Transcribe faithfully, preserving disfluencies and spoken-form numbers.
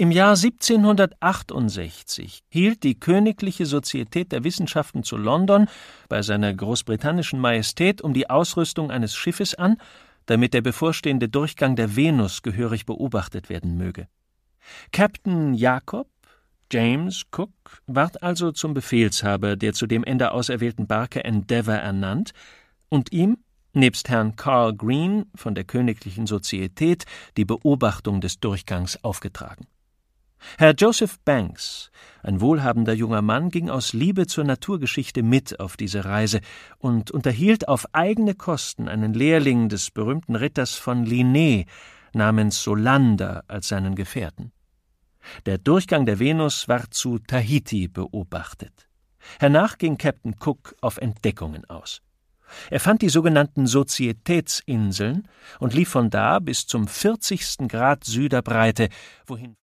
Im Jahr siebzehnhundertachtundsechzig hielt die Königliche Sozietät der Wissenschaften zu London bei seiner Großbritannischen Majestät um die Ausrüstung eines Schiffes an, damit der bevorstehende Durchgang der Venus gehörig beobachtet werden möge. Captain Jacob James Cook ward also zum Befehlshaber der zu dem Ende auserwählten Barke Endeavour ernannt und ihm, nebst Herrn Carl Green von der Königlichen Sozietät, die Beobachtung des Durchgangs aufgetragen. Herr Joseph Banks, ein wohlhabender junger Mann, ging aus Liebe zur Naturgeschichte mit auf diese Reise und unterhielt auf eigene Kosten einen Lehrling des berühmten Ritters von Linné namens Solander als seinen Gefährten. Der Durchgang der Venus ward zu Tahiti beobachtet. Hernach ging Captain Cook auf Entdeckungen aus. Er fand die sogenannten Sozietätsinseln und lief von da bis zum vierzigsten Grad Süderbreite, wohin